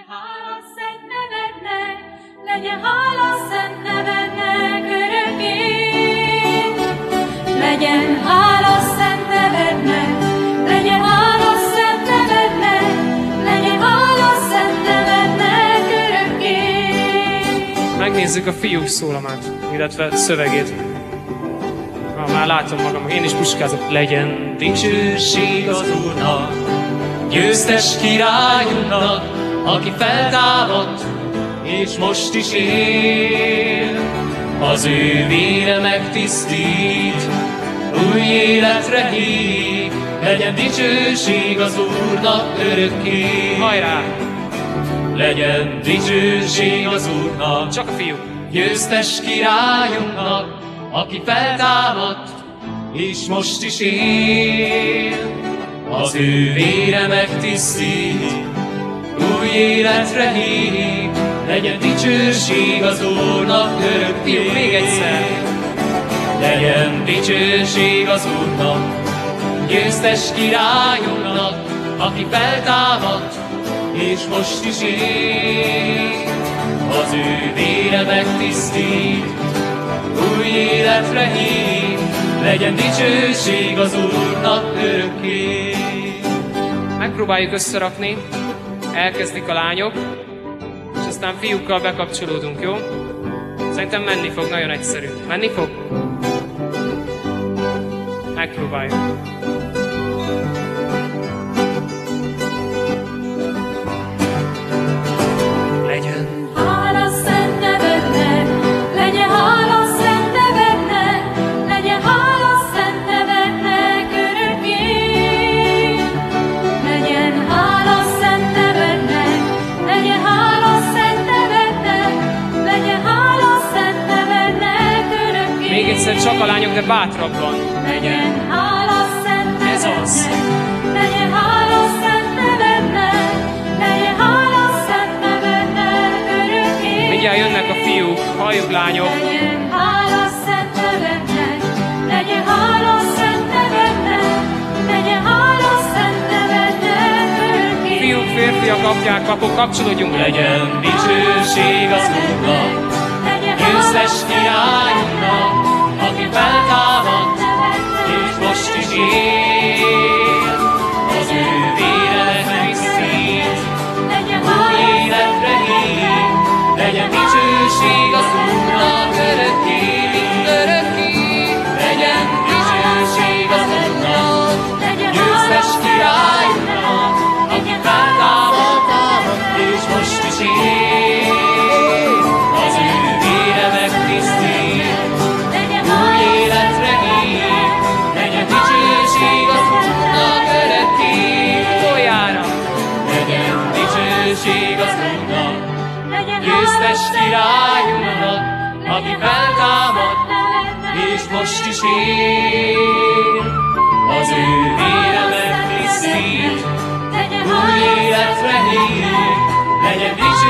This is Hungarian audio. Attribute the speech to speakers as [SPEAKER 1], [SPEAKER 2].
[SPEAKER 1] hála szent nevednek, legyen hála szent nevednek örökké. Legyen hála szent nevednek, legyen hála szent nevednek, legyen hála szent nevednek örökké.
[SPEAKER 2] Megnézzük a fiúk szólamát, illetve szövegét. Már látom magam, én is puskázok. Legyen
[SPEAKER 3] Dicsőség az Úrnak, győztes királyunknak, aki feltámadt, és most is él. Az ő vére megtisztít, új életre hív. Legyen dicsőség az Úrnak örökké.
[SPEAKER 2] Hajrá!
[SPEAKER 3] Legyen dicsőség az Úrnak,
[SPEAKER 2] Csak a fiúk.
[SPEAKER 3] győztes királyunknak, aki feltámadt, és most is él. Az ő vére megtisztít, új életre hív. Legyen dicsőség az Úrnak örökké.
[SPEAKER 2] Még egyszer.
[SPEAKER 3] Legyen dicsőség az Úrnak, győztes királyunknak, aki feltámadt, és most is él. Az ő vére megtisztít, új életre hív. Legyen dicsőség az Úrnak örökké.
[SPEAKER 2] Megpróbáljuk összerakni, elkezdik a lányok, és aztán fiúkkal bekapcsolódunk, jó? Szerintem menni fog, nagyon egyszerű. Menni fog? Megpróbáljuk. Legyen.
[SPEAKER 1] Hála szent nevednek, legyen hála szent nevednek, legyen hála szent nevednek örökké. Legyen hála szent nevednek, legyen hála szent nevednek, legyen hála szent nevednek örökké.
[SPEAKER 2] Még egyszer csak a lányok, de bátrabban.
[SPEAKER 1] Legyen hála szent
[SPEAKER 2] Ez az.
[SPEAKER 1] nevednek, legyen hála szent nevednek, legyen hála szent nevednek örökké.
[SPEAKER 2] Mindjárt jönnek a fiúk, halljuk lányok.
[SPEAKER 1] Legyen hála szent nevednek, legyen hála szent nevednek, legyen hála szent nevednek örökké.
[SPEAKER 2] Fiúk, férfiak, apják, papok, kapcsolódjunk.
[SPEAKER 3] Legyen dicsőség az Úrnak, győztes királyunknak, aki feltámadt, és most is él. Az ő vére megtisztít, új életre hív. Legyen dicsőség az Úrnak örökké, örökké. Legyen dicsőség az Úrnak, győztes királyunknak, aki feltámadt, és most is él. Az ő vére megtisztít, új életre hív. Legyen dicsőség az Úrnak örökké.
[SPEAKER 2] Utoljára.
[SPEAKER 3] Legyen dicsőség az Úrnak, győztes királyunknak, aki feltámadt, és most is él. Az ő vére megtisztít, új életre hív. Legyen dicsőség